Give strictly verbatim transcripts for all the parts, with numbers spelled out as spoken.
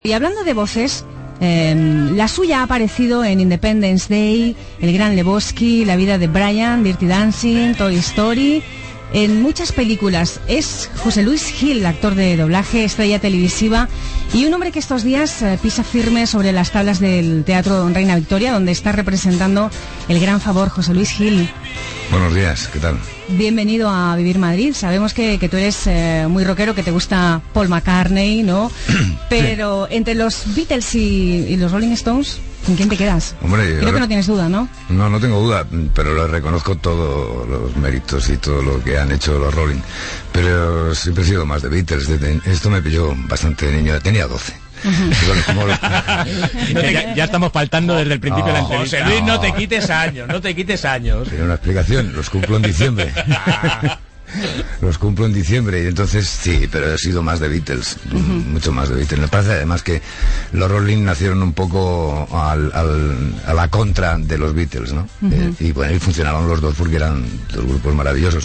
Y hablando de voces, eh, la suya ha aparecido en Independence Day, El Gran Lebowski, La vida de Brian, Dirty Dancing, Toy Story, en muchas películas. Es José Luis Gil, actor de doblaje, estrella televisiva y un hombre que estos días eh, pisa firme sobre las tablas del Teatro Reina Victoria, donde está representando El Gran Favor. José Luis Gil. Buenos días, ¿qué tal? Bienvenido a Vivir Madrid. Sabemos que, que tú eres eh, muy rockero, que te gusta Paul McCartney, ¿no? Pero sí, entre los Beatles y, y los Rolling Stones, ¿con quién te quedas? Hombre, creo ahora, que no tienes duda, ¿no? No, no tengo duda, pero le reconozco todos los méritos y todo lo que han hecho los Rolling. Pero siempre he sido más de Beatles. Esto me pilló bastante de niño, tenía doce. Uh-huh. Como lo... no te, ya, ya estamos faltando desde el principio no, de la entrevista. José Luis, no te quites años, no te quites años. Tiene una explicación, los cumplo en diciembre. Los cumplo en diciembre y entonces sí, pero he sido más de Beatles, uh-huh. mucho más de Beatles. Me parece además que los Rolling nacieron un poco al, al, a la contra de los Beatles, ¿no? Uh-huh. Eh, y bueno, y funcionaron los dos porque eran dos grupos maravillosos.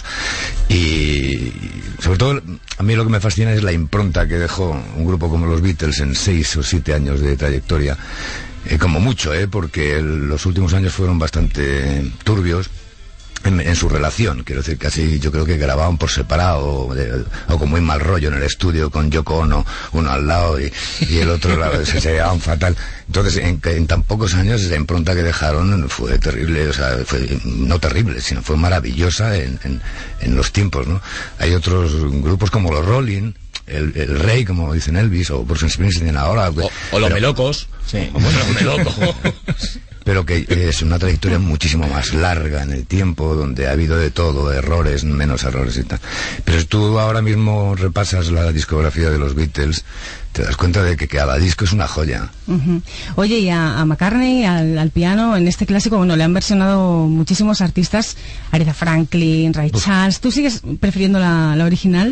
Y sobre todo, a mí lo que me fascina es la impronta que dejó un grupo como los Beatles en seis o siete años de trayectoria. Eh, como mucho, ¿eh? Porque el, los últimos años fueron bastante turbios. En, en su relación, quiero decir, casi yo creo que grababan por separado de, o con muy mal rollo en el estudio con Yoko Ono, uno al lado y, y el otro lado, se, se llevaban fatal. Entonces, en, en tan pocos años esa impronta que dejaron fue terrible, o sea, fue no terrible, sino fue maravillosa en, en, en los tiempos, ¿no? Hay otros grupos como los Rolling, el, el Rey, como dicen Elvis, o Bruce Springsteen ahora. O, o los pero, Melocos. Sí, o bueno, los Melocos. Pero que es una trayectoria muchísimo más larga en el tiempo, donde ha habido de todo, errores, menos errores y tal. Pero si tú ahora mismo repasas la discografía de los Beatles, te das cuenta de que cada disco es una joya. Uh-huh. Oye, y a, a McCartney, al, al piano, en este clásico, bueno, le han versionado muchísimos artistas, Aretha Franklin, Ray Uf. Charles. ¿Tú sigues prefiriendo la, la original?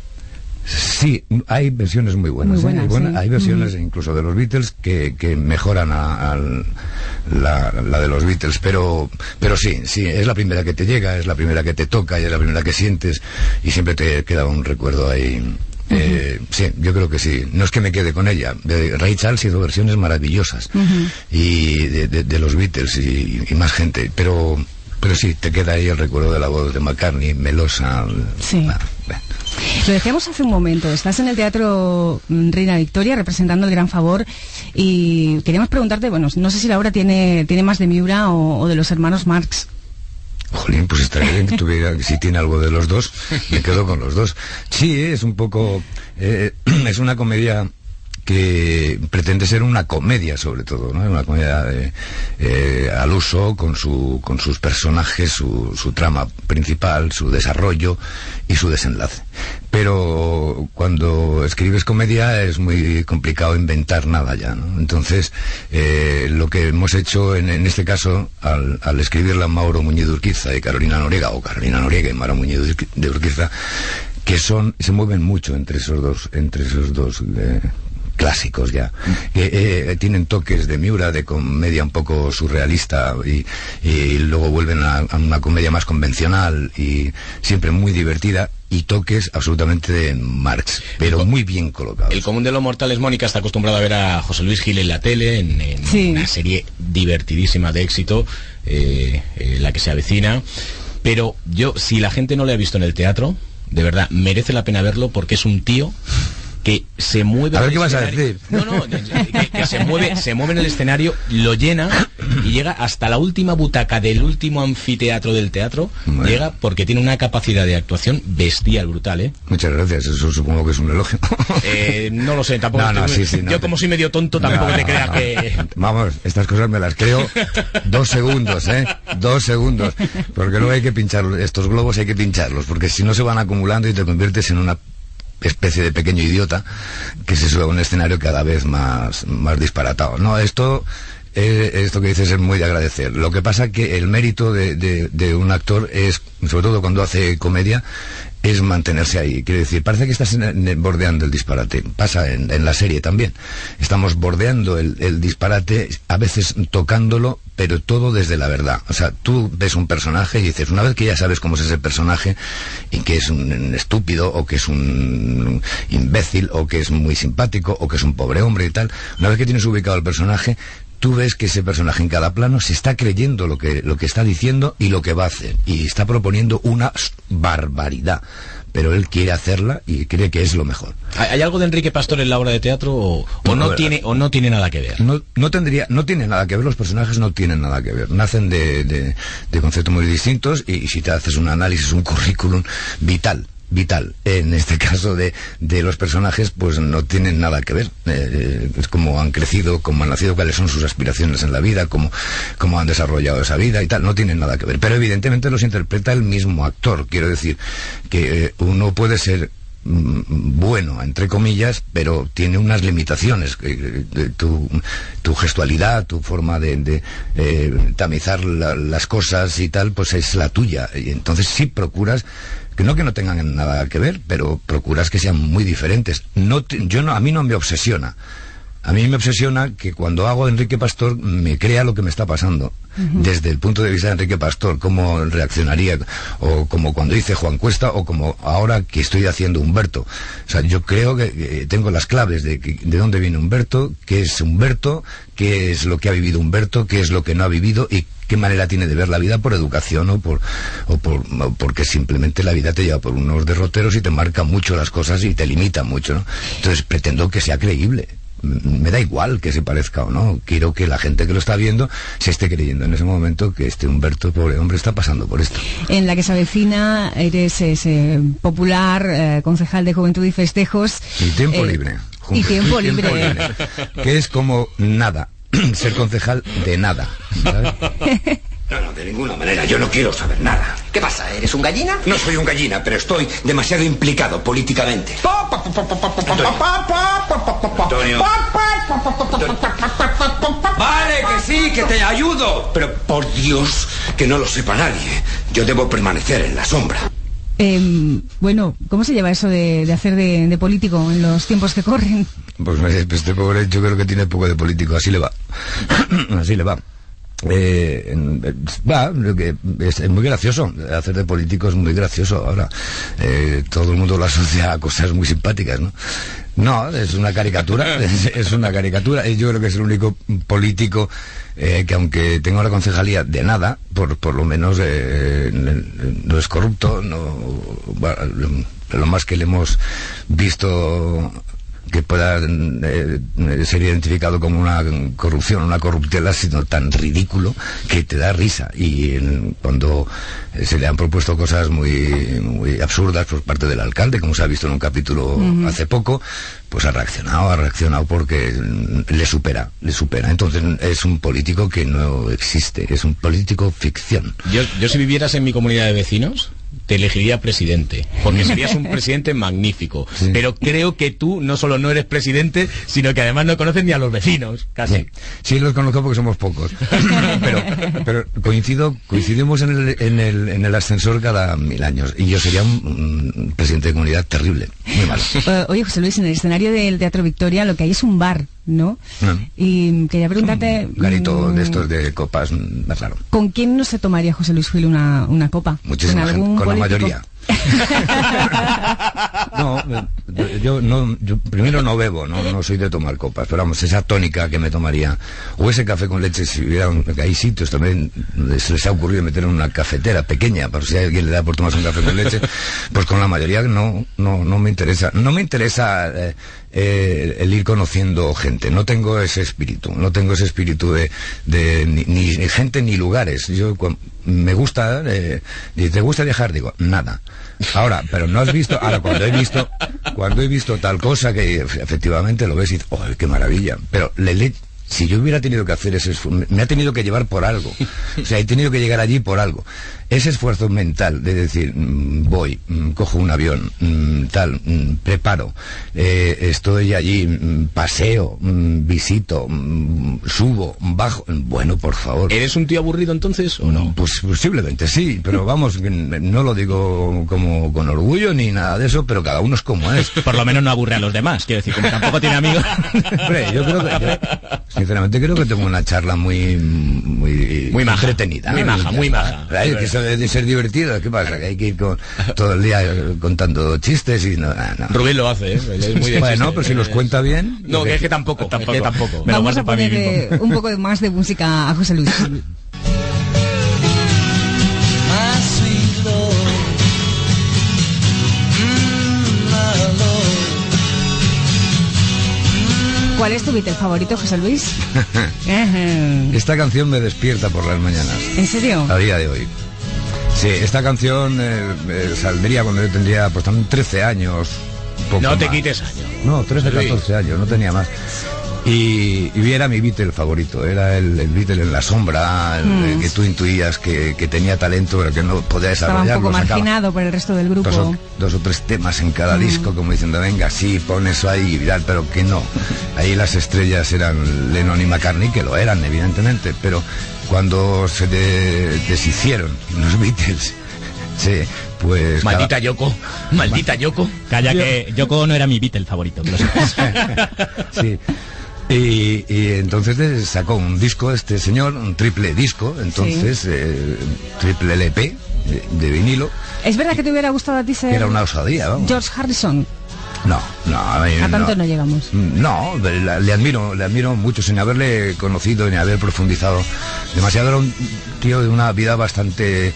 Sí, hay versiones muy buenas. Muy buenas, ¿eh? Bueno, sí. Hay versiones uh-huh. incluso de los Beatles que, que mejoran a, a la, la de los Beatles, pero pero sí, sí, es la primera que te llega, es la primera que te toca y es la primera que sientes y siempre te queda un recuerdo ahí. Uh-huh. Eh, sí, yo creo que sí. No es que me quede con ella. De Ray Charles hizo versiones maravillosas uh-huh. y de, de, de los Beatles y, y más gente, pero pero sí, te queda ahí el recuerdo de la voz de McCartney, melosa. Sí. Bueno, bueno. Lo decíamos hace un momento, estás en el Teatro Reina Victoria representando El Gran Favor y queríamos preguntarte, bueno, no sé si la obra tiene, tiene más de Miura o, o de los hermanos Marx. Jolín, pues estaría bien que tuviera, si tiene algo de los dos, me quedo con los dos. Sí, es un poco, eh, es una comedia que pretende ser una comedia sobre todo, ¿no? Una comedia de, eh, al uso con su con sus personajes, su, su trama principal, su desarrollo y su desenlace. Pero cuando escribes comedia es muy complicado inventar nada ya, ¿no? Entonces, eh, lo que hemos hecho en, en este caso, al, al escribirla Mauro Muñiz de Urquiza y Carolina Noriega, o Carolina Noriega y Mauro Muñiz de Urquiza, que son, se mueven mucho entre esos dos, entre esos dos, eh, clásicos ya, que eh, tienen toques de Miura, de comedia un poco surrealista y, y luego vuelven a, a una comedia más convencional y siempre muy divertida y toques absolutamente de Marx, pero muy bien colocados. El común de los mortales, Mónica, está acostumbrado a ver a José Luis Gil en la tele, en, en sí. una serie divertidísima de éxito, eh, eh, la que se avecina, pero yo, si la gente no le ha visto en el teatro, de verdad, merece la pena verlo porque es un tío que se mueve. A ver qué vas a decir. No, no, que, que se mueve, se mueve en el escenario, lo llena y llega hasta la última butaca del último anfiteatro del teatro. Bueno. Llega porque tiene una capacidad de actuación bestial, brutal, ¿eh? Muchas gracias, eso supongo que es un elogio. Eh, no lo sé, tampoco. No, no, sí, sí, yo no, como soy medio tonto, tampoco no, te no, creas no. que. Vamos, estas cosas me las creo dos segundos, ¿eh? Dos segundos. Porque luego hay que pinchar, estos globos hay que pincharlos, porque si no se van acumulando y te conviertes en una especie de pequeño idiota que se sube a un escenario cada vez más, más disparatado. No, esto, eh, esto que dices es muy de agradecer. Lo que pasa que el mérito de, de, de un actor es, sobre todo cuando hace comedia, es mantenerse ahí. Quiero decir, parece que estás en, en, bordeando el disparate. Pasa en, en la serie también. Estamos bordeando el, el disparate, a veces tocándolo, pero todo desde la verdad. O sea, tú ves un personaje y dices, una vez que ya sabes cómo es ese personaje, y que es un estúpido, o que es un imbécil, o que es muy simpático, o que es un pobre hombre y tal, una vez que tienes ubicado al personaje, tú ves que ese personaje en cada plano se está creyendo lo que, lo que está diciendo y lo que va a hacer. Y está proponiendo una barbaridad. Pero él quiere hacerla y cree que es lo mejor. ¿Hay algo de Enrique Pastor en la obra de teatro o, o no, no tiene o no tiene nada que ver? No, no tendría, no tiene nada que ver, los personajes no tienen nada que ver. Nacen de, de, de conceptos muy distintos y, y si te haces un análisis, un currículum vital. vital, en este caso de, de los personajes, pues no tienen nada que ver. Eh, es como han crecido, cómo han nacido, cuáles son sus aspiraciones en la vida, cómo, cómo han desarrollado esa vida y tal, no tienen nada que ver. Pero evidentemente los interpreta el mismo actor. Quiero decir que eh, uno puede ser bueno, entre comillas, pero tiene unas limitaciones. Tu, tu gestualidad, tu forma de, de eh, tamizar la, las cosas y tal, pues es la tuya. Y entonces sí procuras, que no que no tengan nada que ver, pero procuras que sean muy diferentes. No te, yo no, a mí no me obsesiona. A mí me obsesiona que cuando hago Enrique Pastor me crea lo que me está pasando. Uh-huh. Desde el punto de vista de Enrique Pastor, cómo reaccionaría, o como cuando hice Juan Cuesta, o como ahora que estoy haciendo Humberto. O sea, yo creo que, que tengo las claves de, que, de dónde viene Humberto, qué es Humberto, qué es lo que ha vivido Humberto, qué es lo que no ha vivido y qué manera tiene de ver la vida por educación o por o por o porque simplemente la vida te lleva por unos derroteros y te marca mucho las cosas y te limita mucho, ¿no? Entonces pretendo que sea creíble. Me da igual que se parezca o no, quiero que la gente que lo está viendo se esté creyendo en ese momento que este Humberto, pobre hombre, está pasando por esto. En La que se avecina eres ese popular eh, concejal de Juventud y Festejos. Y tiempo eh, libre. Y tiempo libre. tiempo libre. Que es como nada, ser concejal de nada, ¿sabes? No, no, de ninguna manera, yo no quiero saber nada. ¿Qué pasa? ¿Eres un gallina? No soy un gallina, pero estoy demasiado implicado políticamente. Antonio. Vale, que sí, que te ayudo. Pero por Dios, que no lo sepa nadie. Yo debo permanecer en la sombra. Eh, bueno, ¿cómo se lleva eso de, de hacer de, de político en los tiempos que corren? Pues este pobre yo creo que tiene poco de político, así le va. Así le va. Eh, va, que es, es muy gracioso hacer de político, es muy gracioso ahora. Eh, todo el mundo lo asocia a cosas muy simpáticas, ¿no? No, es una caricatura, es, es una caricatura. Yo creo que es el único político eh, que aunque tenga una concejalía de nada, por, por lo menos eh, no es corrupto, no, bueno, lo más que le hemos visto que pueda eh, ser identificado como una corrupción, una corruptela, sino tan ridículo que te da risa. Y en, cuando eh, se le han propuesto cosas muy, muy absurdas por parte del alcalde, como se ha visto en un capítulo uh-huh. hace poco, pues ha reaccionado, ha reaccionado porque le supera, le supera. Entonces es un político que no existe, es un político ficción. Yo, yo si vivieras en mi comunidad de vecinos, te elegiría presidente, porque serías un presidente magnífico. Sí. Pero creo que tú no solo no eres presidente, sino que además no conoces ni a los vecinos, casi. Sí, sí los conozco porque somos pocos. pero, pero coincido, coincidimos en el, en el, en el ascensor cada mil años, y yo sería un, un presidente de comunidad terrible, muy malo. Uh, oye, José Luis, en el escenario del Teatro Victoria lo que hay es un bar, ¿no? no. Y quería preguntarte... Un garito de estos de copas, más raro. ¿Con quién no se tomaría José Luis Gil una, una copa? Muchísima ¿Con gente, con político? La mayoría. No, yo no, yo primero no bebo, no, no soy de tomar copas, pero vamos, esa tónica que me tomaría, o ese café con leche, si hubiera un, hay sitios también se les ha ocurrido meter en una cafetera pequeña, para si alguien le da por tomarse un café con leche, pues con la mayoría no, no, no me interesa, no me interesa eh, eh, el ir conociendo gente, no tengo ese espíritu, no tengo ese espíritu de, de ni, ni, ni gente ni lugares. Yo cuando, me gusta, eh, ¿te gusta viajar? Digo, nada. Ahora, pero no has visto, ahora cuando he visto, cuando he visto tal cosa que efectivamente lo ves y dices, oh, qué maravilla, pero le, le Si yo hubiera tenido que hacer ese esfuerzo, me ha tenido que llevar por algo. O sea, he tenido que llegar allí por algo. Ese esfuerzo mental de decir, mmm, voy, mmm, cojo un avión, mmm, tal, mmm, preparo, eh, estoy allí, mmm, paseo, mmm, visito, mmm, subo, bajo. Bueno, por favor. ¿Eres un tío aburrido entonces o no? Pues posiblemente sí, pero vamos, no lo digo como con orgullo ni nada de eso, pero cada uno es como es. Por lo menos no aburre a los demás, quiero decir, como tampoco tiene amigos. Hombre, yo creo que, yo, sinceramente creo que tengo una charla muy muy, muy maja, entretenida. Muy maja, muy maja. Hay que ser, de ser divertido, ¿qué pasa? Que hay que ir con, todo el día contando chistes y no, no. Rubén lo hace, ¿eh? Es muy de bueno, chiste, pero si los cuenta bien. No, que es que tampoco, tampoco. Es que tampoco. Me Vamos a ponerle un poco más de música a José Luis. ¿Cuál es tu Beatle favorito, José Luis? Esta canción me despierta por las mañanas. ¿En serio? A día de hoy. Sí, esta canción eh, eh, saldría cuando yo tendría pues también trece años. Poco no te más. quites años. No, trece, catorce años, no tenía más. Y, y era mi Beatle favorito, era el, el Beatle en la sombra, el, mm. el que tú intuías que, que tenía talento, pero que no podía desarrollarlo. Estaba un poco marginado por el resto del grupo. Dos o, dos o tres temas en cada mm. disco, como diciendo, venga, sí, pon eso ahí y tal, pero que no. Ahí las estrellas eran Lennon y McCartney, que lo eran, evidentemente, pero cuando se de, deshicieron los Beatles, sí, pues... Maldita cada... Yoko, maldita Yoko. Calla, que Yoko no era mi Beatle favorito, que lo sepas. Sí. Y, y entonces sacó un disco este señor, un triple disco, entonces sí. eh, triple L P de, de vinilo. ¿Es verdad que te hubiera gustado a ti ser... Era una osadía, vamos. George Harrison? No, no. A, mí, a tanto no, no llegamos. No, le, le admiro, le admiro mucho sin haberle conocido ni haber profundizado demasiado. Era un tío de una vida bastante...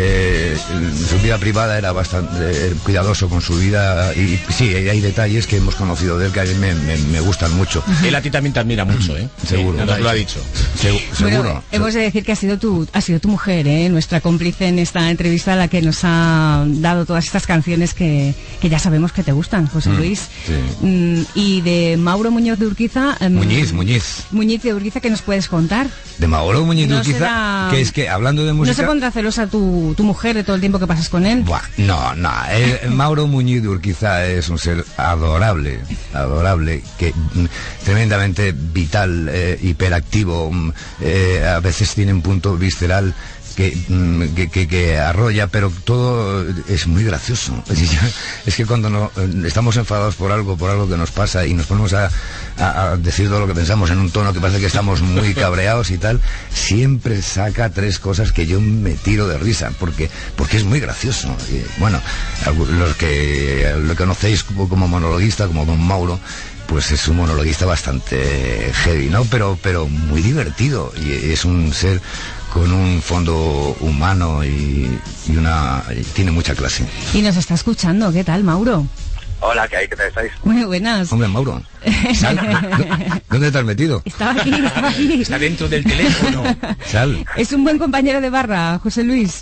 Eh, su vida privada era bastante eh, cuidadoso con su vida y sí, hay detalles que hemos conocido de él que a mí me, me, me gustan mucho. Él a ti también te admira mucho, ¿eh? Seguro. Sí, nos lo ha dicho. Segu bueno, seguro. Hemos de decir que ha sido tu, ha sido tu mujer, ¿eh? Nuestra cómplice en esta entrevista, la que nos ha dado todas estas canciones que, que ya sabemos que te gustan, José mm, Luis. Sí. Mm, y de Mauro Muñoz de Urquiza... Um, Muñiz, Muñiz. Muñiz de Urquiza, ¿qué nos puedes contar? De Mauro Muñiz no de Urquiza, será... que es que, hablando de música... ¿No se pondrá celosa tu, tu mujer de todo el tiempo que pasas con él? Buah, no, no. El, Mauro Muñiz de Urquiza es un ser adorable, adorable, que mm, tremendamente vital, eh, hiperactivo, mm, eh, a veces tiene un punto visceral que, que, que, que arrolla, pero todo es muy gracioso. Es que cuando no, estamos enfadados por algo, por algo que nos pasa y nos ponemos a, a, a decir todo lo que pensamos en un tono que parece que estamos muy cabreados y tal, siempre saca tres cosas que yo me tiro de risa, porque, porque es muy gracioso. Y, bueno, los que lo conocéis como monologuista, como Don Mauro, pues es un monologuista bastante heavy, ¿no? Pero, pero muy divertido, y es un ser con un fondo humano y, y una y tiene mucha clase. Y nos está escuchando, ¿qué tal, Mauro? Hola, ¿qué hay? ¿Qué tal estáis? Muy buenas. Hombre, Mauro, sal. ¿Dónde te has metido? Estaba aquí, estaba aquí. Está dentro del teléfono. Sal. Es un buen compañero de barra, José Luis.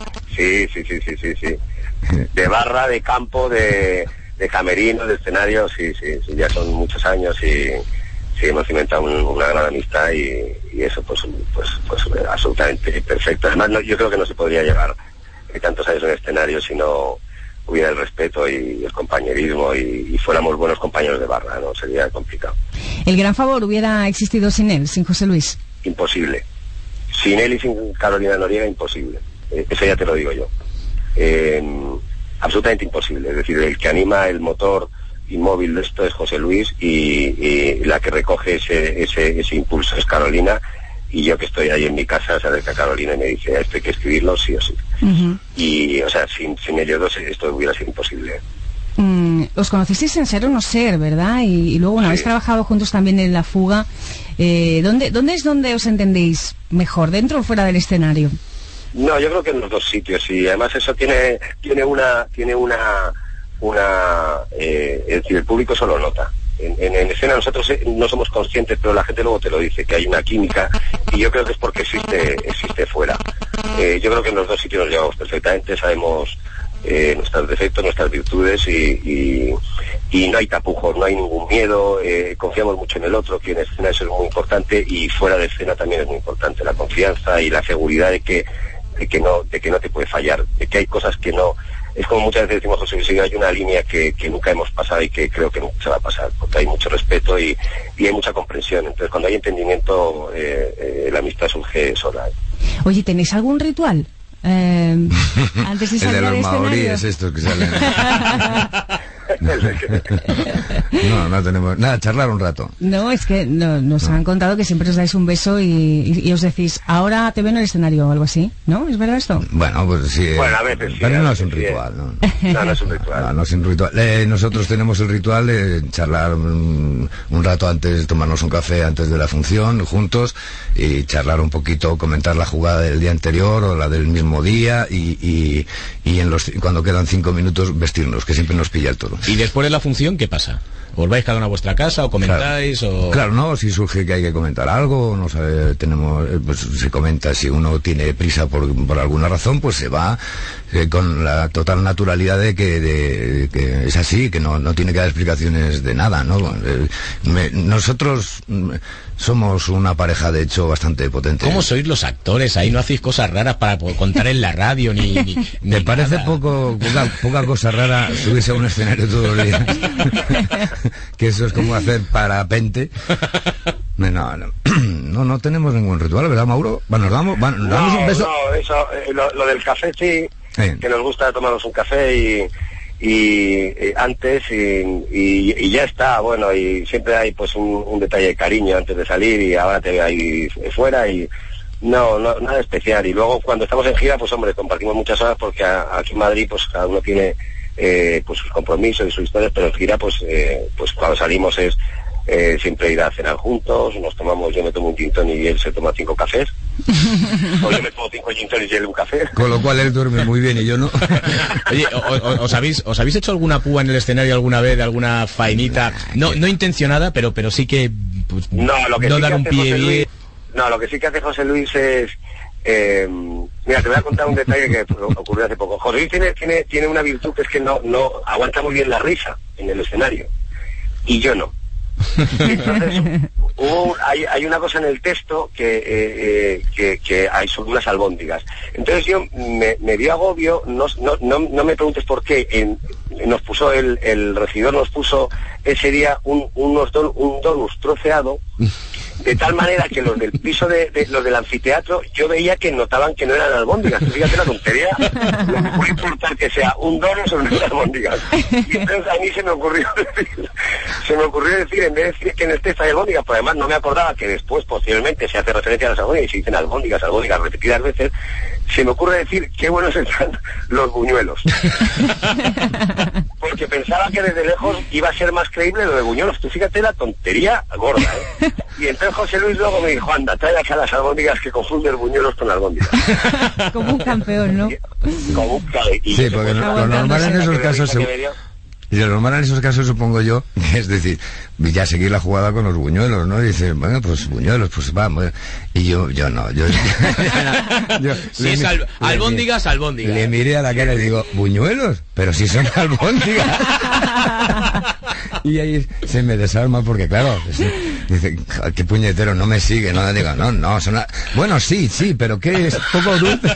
Sí, sí, sí, sí, sí, sí. De barra, de campo, de, de camerino, de escenario, sí, sí, sí, ya son muchos años y sí, hemos cimentado un, una gran amistad y, y eso pues, pues, pues absolutamente perfecto. Además, no, yo creo que no se podría llegar eh, tantos años en escenario si no hubiera el respeto y el compañerismo y, y fuéramos buenos compañeros de barra, ¿no? Sería complicado. ¿El Gran Favor hubiera existido sin él, sin José Luis? Imposible. Sin él y sin Carolina Noriega, imposible. Eh, eso ya te lo digo yo. Eh, absolutamente imposible. Es decir, el que anima el motor inmóvil de esto es José Luis y, y la que recoge ese, ese, ese impulso es Carolina, y yo que estoy ahí en mi casa se acerca a Carolina y me dice, esto hay que escribirlo sí o sí. Uh-huh. Y, o sea, sin, sin ellos dos esto hubiera sido imposible. Mm, os conocisteis en Ser o No Ser, ¿verdad? Y, y luego, bueno, sí. Habéis trabajado juntos también en La Fuga. Eh, ¿dónde, ¿Dónde es donde os entendéis mejor, dentro o fuera del escenario? No, yo creo que en los dos sitios, y además eso tiene, tiene una... Tiene una una eh, es decir, el público eso lo nota. En, en, en escena nosotros eh, no somos conscientes, pero la gente luego te lo dice, que hay una química, y yo creo que es porque existe existe fuera. Eh, yo creo que en los dos sitios nos llevamos perfectamente, sabemos eh, nuestros defectos, nuestras virtudes y, y, y no hay tapujos, no hay ningún miedo, eh, confiamos mucho en el otro, que en escena eso es muy importante y fuera de escena también es muy importante, la confianza y la seguridad de que, de que no, de que no te puede fallar, de que hay cosas que no, es como muchas veces decimos, José Luis, hay una línea que, que nunca hemos pasado y que creo que nunca se va a pasar, porque hay mucho respeto y, y hay mucha comprensión, entonces cuando hay entendimiento eh, eh, la amistad surge sola. Oye, ¿tenéis algún ritual? Eh, antes de salir el de los al maoríes estos que salen. No, no tenemos nada, charlar un rato. No, es que no, nos no. han contado que siempre os dais un beso y, y, y os decís, ahora te veo en el escenario o algo así, ¿no? ¿Es verdad esto? Bueno, pues sí. Bueno, a veces sí. Pero no es un ritual, ¿no? No, no es un ritual. No, no es un ritual. Eh, nosotros tenemos el ritual de charlar un, un rato antes, tomarnos un café antes de la función, juntos, y charlar un poquito, comentar la jugada del día anterior o la del mismo día, y, y, y en los, cuando quedan cinco minutos vestirnos, que siempre nos pilla el toro. ¿Y después de la función qué pasa? ¿Volváis cada uno a vuestra casa o comentáis? Claro, o... claro, no, si surge que hay que comentar algo, no sabe, tenemos, pues se comenta, si uno tiene prisa por, por alguna razón, pues se va eh, con la total naturalidad de que, de, de que es así, que no, no tiene que dar explicaciones de nada, ¿no? Eh, me, nosotros somos una pareja, de hecho, bastante potente. ¿Cómo sois los actores? Ahí no hacéis cosas raras para contar en la radio, ni... ni ¿Me ni parece nada. poco, poca, poca cosa rara subirse a un escenario todos los días? Que eso es como hacer parapente. No, no, no, no tenemos ningún ritual, ¿verdad, Mauro? Bueno, nos damos, bueno, nos no, damos un beso. No, eso, eh, lo, lo del café sí, sí, que nos gusta tomarnos un café y, y, y antes y, y, y ya está, bueno, y siempre hay pues un, un detalle de cariño antes de salir y ahora te veo ahí fuera y no, no, nada especial. Y luego cuando estamos en gira, pues hombre, compartimos muchas horas porque a, aquí en Madrid pues cada uno tiene eh, pues sus compromisos y sus historias, pero en gira pues, eh, pues cuando salimos es eh, siempre ir a cenar juntos, nos tomamos, yo me tomo un gin tonic y él se toma cinco cafés. O yo me tomo cinco gin tonics y él un café. Con lo cual él duerme muy bien y yo no. Oye, o, o, ¿os habéis os habéis hecho alguna púa en el escenario alguna vez, de alguna faenita? No no intencionada, pero pero sí que... Pues, no, lo que no sí dar que un hace pie José bien. Luis, no, lo que sí que hace José Luis es... Eh, mira, te voy a contar un detalle que ocurrió hace poco. José Luis tiene, tiene, tiene una virtud que es que no, no aguanta muy bien la risa en el escenario. Y yo no. Entonces, hubo, hay, hay una cosa en el texto que, eh, eh, que, que hay sobre unas albóndigas. Entonces yo me, me dio agobio, no, no, no, no me preguntes por qué, en, nos puso el, el regidor nos puso ese día un, unos don, un donus troceado, de tal manera que los del piso de, de los del anfiteatro yo veía que notaban que no eran albóndigas. Fíjate la tontería, lo que puede importar que sea un donus o unas albóndigas. Y entonces a mí se me ocurrió decir, se me ocurrió decir, en vez de decir que en el texto hay albóndigas, pues además no me acordaba que después posteriormente se hace referencia a las albóndigas y se dicen albóndigas, albóndigas repetidas veces, se me ocurre decir qué buenos están los buñuelos. Porque pensaba que desde lejos iba a ser más creíble lo de buñuelos. Tú fíjate la tontería gorda, ¿eh? Y entonces José Luis luego me dijo, anda, trae acá las albóndigas, que confundes buñuelos con albóndigas. Como un campeón, ¿no? Como un cabe. Sí, porque lo, lo normal en esos casos... Se... Y lo normal en esos casos, supongo yo, es decir, ya seguir la jugada con los buñuelos, ¿no? Y dice, bueno, pues buñuelos, pues vamos. Y yo, yo no, yo... yo si es al, albóndigas, albóndigas. Le miré a la cara y le digo, ¿buñuelos? Pero si son albóndigas. Y ahí se me desarma porque, claro, dice, qué puñetero, no me sigue, no le digo, no, no, son... A... Bueno, sí, sí, pero ¿qué es? Poco dulce.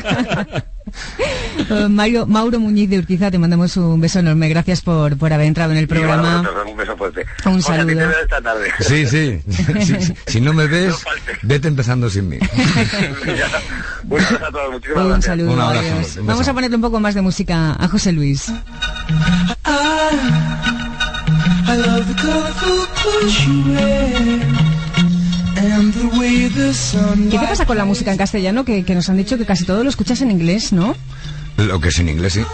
Uh, Mario, Mauro Muñiz de Urquiza, te mandamos un beso enorme. Gracias por, por haber entrado en el programa. Un beso fuerte. Un saludo. O sea, te esta tarde. Sí, sí. Si, si, si no me ves, no vete empezando sin mí. Un saludo a todos. Muchísimas un gracias. saludo, un abrazo, adiós. un Vamos a ponerle un poco más de música a José Luis. I love the colorful clothes you wear. ¿Qué te pasa con la música en castellano? Que, que nos han dicho que casi todo lo escuchas en inglés, ¿no? Lo que es en inglés, sí.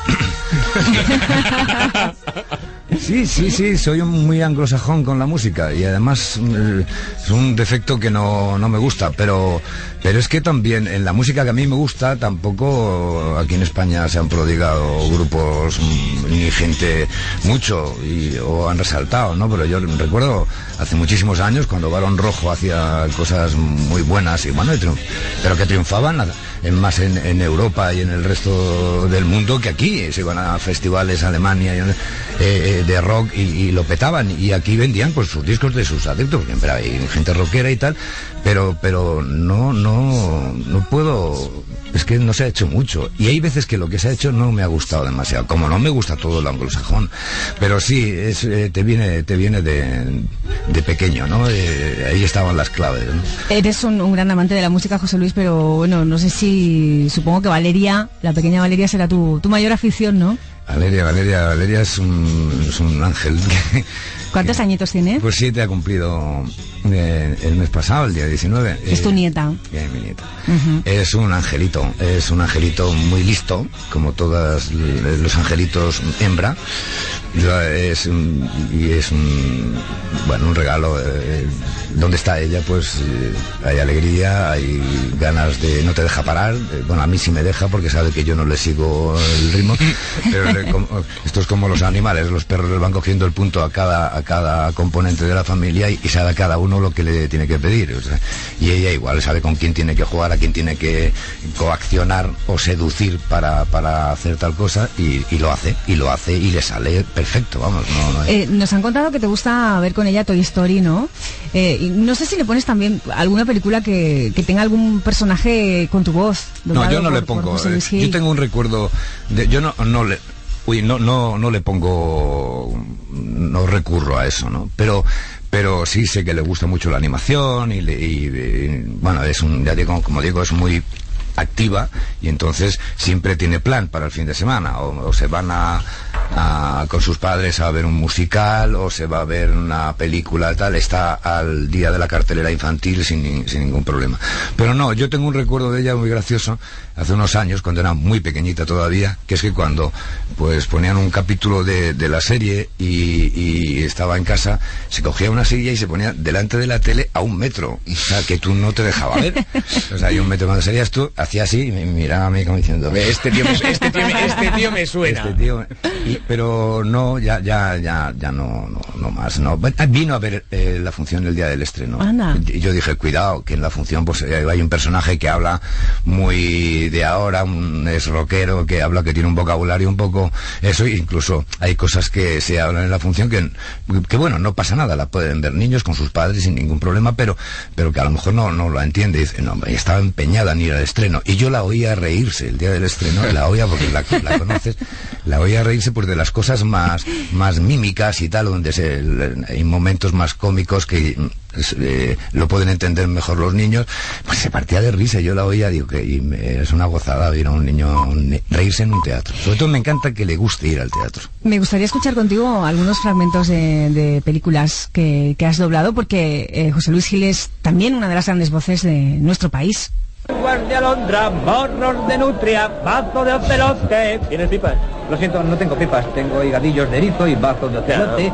Sí, sí, sí, soy muy anglosajón con la música y además eh, es un defecto que no, no me gusta, pero, pero es que también en la música que a mí me gusta tampoco aquí en España se han prodigado grupos ni gente mucho y, o han resaltado, ¿no? Pero yo recuerdo hace muchísimos años, cuando Barón Rojo hacía cosas muy buenas y bueno, y triunf- pero que triunfaban en, más en, en Europa y en el resto del mundo que aquí. Se iban a festivales a Alemania y, eh, de rock y, y lo petaban, y aquí vendían pues sus discos de sus adeptos, siempre hay gente rockera y tal, pero pero no no no puedo, es que no se ha hecho mucho, y hay veces que lo que se ha hecho no me ha gustado demasiado, como no me gusta todo el anglosajón, pero sí es, eh, te viene te viene de, de pequeño, ¿no? Eh, ahí estaban las claves, ¿no? Eres un, un gran amante de la música, José Luis, pero bueno, no sé si, supongo que Valeria, la pequeña Valeria, será tu, tu mayor afición, ¿no? Valeria, Valeria, Valeria es un, es un ángel. ¿Cuántos añitos tiene? Pues siete ha cumplido eh, el mes pasado, el día diecinueve. Es tu eh, nieta. Es mi nieta. Uh-huh. Es un angelito, es un angelito muy listo, como todos los angelitos hembra. Es un, y es un, bueno, un regalo. Eh, donde está ella, pues eh, hay alegría, hay ganas de, no te deja parar. Eh, bueno, a mí sí me deja porque sabe que yo no le sigo el ritmo, pero le, como, esto es como los animales, los perros les van cogiendo el punto a cada a cada componente de la familia y, y sabe a cada uno lo que le tiene que pedir, o sea, y ella igual sabe con quién tiene que jugar, a quién tiene que coaccionar o seducir para, para hacer tal cosa, y, y lo hace, y lo hace y le sale perfecto, vamos. No, no eh, nos han contado que te gusta ver con ella Toy Story, ¿no? Eh, y no sé si le pones también alguna película que, que tenga algún personaje con tu voz. No, yo no por, le pongo. Eh, yo tengo un recuerdo de, yo no, no le, uy, no, no, no le pongo, no recurro a eso, ¿no? Pero, pero sí sé que le gusta mucho la animación y, le, y, y bueno, es un, ya digo, como digo, es muy activa, y entonces siempre tiene plan para el fin de semana, o, o se van a, a con sus padres a ver un musical, o se va a ver una película tal, está al día de la cartelera infantil sin, sin ningún problema. Pero no, yo tengo un recuerdo de ella muy gracioso hace unos años, cuando era muy pequeñita todavía, que es que cuando pues ponían un capítulo de, de la serie y, y estaba en casa, se cogía una silla y se ponía delante de la tele a un metro, o sea, que tú no te dejaba ver, o sea, hay un metro, cuando salías tú hacía así y me miraba a mí como diciendo, este tío me, este tío me, este tío me suena, este tío, y, pero no, ya ya ya ya no no, no más, no vino a ver eh, la función el día del estreno. Anda. Y yo dije, cuidado, que en la función pues eh, hay un personaje que habla muy de ahora, un es rockero, que habla, que tiene un vocabulario un poco eso, incluso hay cosas que se hablan en la función que, que bueno, no pasa nada, la pueden ver niños con sus padres sin ningún problema, pero pero que a lo mejor no no lo entiende, y dice, no, estaba empeñada en ir al estreno, y yo la oía reírse el día del estreno, la oía porque la, la conoces, la oía reírse pues de las cosas más más mímicas y tal, donde se, hay momentos más cómicos que eh, lo pueden entender mejor los niños, pues se partía de risa, yo la oía, digo que y me, es una gozada ver a un niño un, reírse en un teatro, sobre todo me encanta que le guste ir al teatro. Me gustaría escuchar contigo algunos fragmentos de, de películas que, que has doblado, porque eh, José Luis Gil es también una de las grandes voces de nuestro país. Guardia de alondra, morros de nutria, bazo de ocelote. ¿Tienes pipas? Lo siento, no tengo pipas. Tengo higadillos de erizo y bazo de ocelote.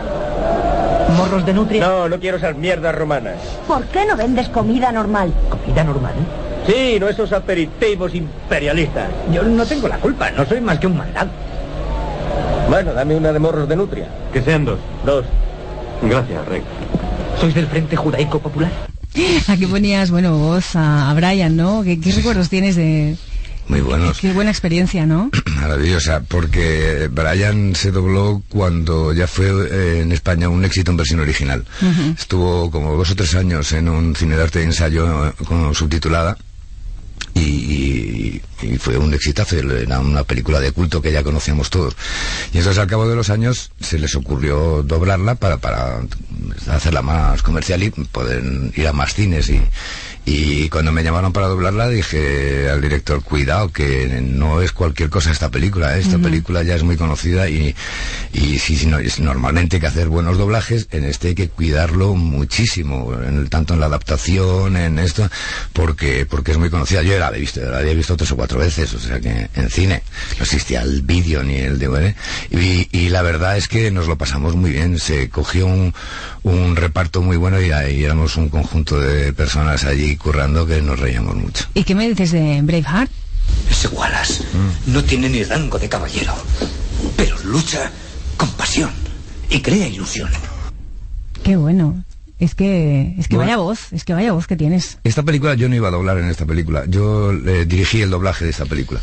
No. ¿Morros de nutria? No, no quiero esas mierdas romanas. ¿Por qué no vendes comida normal? ¿Comida normal? Sí, no esos aperitivos imperialistas. Yo no tengo la culpa, no soy más que un mandado. Bueno, dame una de morros de nutria. Que sean dos. Dos. Gracias, Rey. ¿Sois del Frente Judaico Popular? Aquí ponías, bueno, voz a, a Brian, ¿no? ¿Qué, qué recuerdos tienes de...? Muy buenos. Qué, qué buena experiencia, ¿no? Maravillosa, porque Brian se dobló cuando ya fue eh, en España un éxito en versión original. Uh-huh. Estuvo como dos o tres años en un cine de arte de ensayo eh, con subtitulada. Y, y, y fue un exitazo, era una película de culto que ya conocíamos todos, y entonces al cabo de los años se les ocurrió doblarla para, para hacerla más comercial y poder ir a más cines, y, y cuando me llamaron para doblarla dije al director, cuidado, que no es cualquier cosa esta película, ¿eh? Esta uh-huh. película ya es muy conocida, y, y sí, sí, no, es, normalmente hay que hacer buenos doblajes, en este hay que cuidarlo muchísimo, en el, tanto en la adaptación, en esto, porque, porque es muy conocida. Yo la había visto, la había visto tres o cuatro veces, o sea que en cine no existía el vídeo ni el D V D, y, y la verdad es que nos lo pasamos muy bien, se cogió un, un reparto muy bueno, y, y éramos un conjunto de personas allí currando que nos reíamos mucho. ¿Y qué me dices de Braveheart? Ese Wallace mm. no tiene ni rango de caballero, pero lucha con pasión y crea ilusión. ¿Qué Qué bueno. Es que, es que Bueno. vaya voz, es que vaya voz que tienes. Esta película yo no iba a doblar en esta película, yo eh, dirigí el doblaje de esta película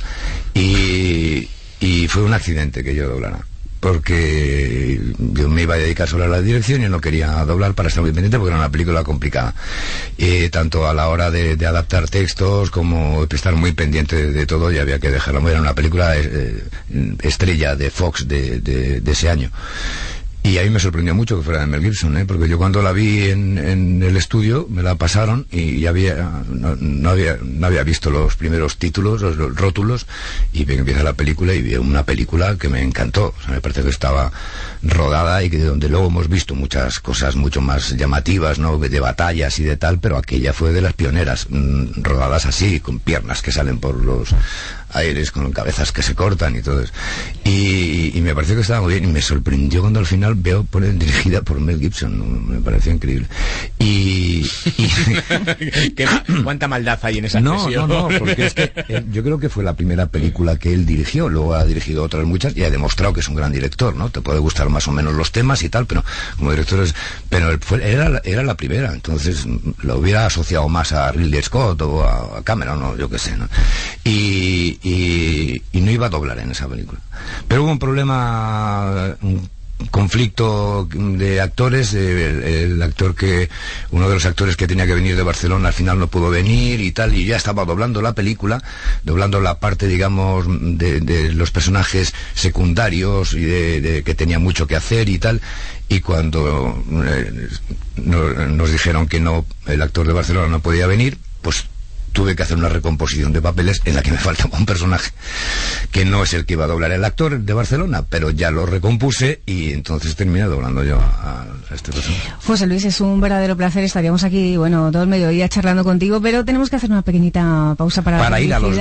y, y fue un accidente que yo doblara, porque yo me iba a dedicar solo a la dirección y no quería doblar para estar muy pendiente porque era una película complicada, eh, tanto a la hora de, de adaptar textos como estar muy pendiente de, de todo, y había que dejarla. Era una película eh, estrella de Fox de, de, de ese año. Y a mí me sorprendió mucho que fuera de Mel Gibson, ¿eh? Porque yo cuando la vi en, en el estudio, me la pasaron y había no, no había no había visto los primeros títulos, los, los rótulos, y vi que empieza la película y vi una película que me encantó. O sea, me parece que estaba rodada y que donde luego hemos visto muchas cosas mucho más llamativas, ¿no? De batallas y de tal, pero aquella fue de las pioneras, mmm, rodadas así, con piernas que salen por los aires, con cabezas que se cortan y todo eso. Y, y me pareció que estaba muy bien, y me sorprendió cuando al final veo por, dirigida por Mel Gibson, ¿no? Me pareció increíble. Y... y ¿Qué, ¿Cuánta maldad hay en esa no, expresión? no, no, porque es que eh, yo creo que fue la primera película que él dirigió, luego ha dirigido otras muchas y ha demostrado que es un gran director, ¿no? Te puede gustar más o menos los temas y tal, pero como director es... Pero él fue, era, la- era la primera, entonces lo hubiera asociado más a Ridley Scott o a, a Cameron, o yo qué sé, ¿no? Y, y, y no iba a doblar en esa película. Pero hubo un problema, un conflicto de actores, eh, el, el actor que, uno de los actores que tenía que venir de Barcelona al final no pudo venir y tal, y ya estaba doblando la película, doblando la parte, digamos, de, de los personajes secundarios y de, de que tenía mucho que hacer y tal, y cuando eh, no- nos dijeron que no, el actor de Barcelona no podía venir, pues tuve que hacer una recomposición de papeles en la que me faltaba un personaje que no es el que iba a doblar el actor de Barcelona, pero ya lo recompuse y entonces terminé doblando yo a, a este personaje. José Luis, es un verdadero placer. Estaríamos aquí, bueno, todo el mediodía charlando contigo, pero tenemos que hacer una pequeñita pausa para, Para la ir a los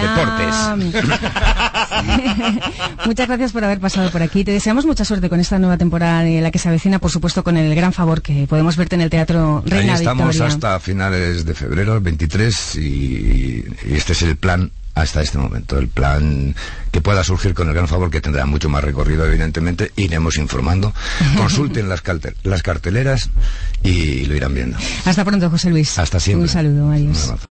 publicidad. Muchas gracias por haber pasado por aquí. Te deseamos mucha suerte con esta nueva temporada en la que se avecina, por supuesto, con el gran favor que podemos verte en el Teatro Reina Ahí estamos Victoria. hasta finales de febrero, el veintitrés, y, y este es el plan hasta este momento, el plan que pueda surgir con el gran favor, que tendrá mucho más recorrido, evidentemente. Iremos informando, consulten las, cartel- las carteleras y lo irán viendo. Hasta pronto, José Luis. Hasta siempre. Un saludo, adiós. Un abrazo.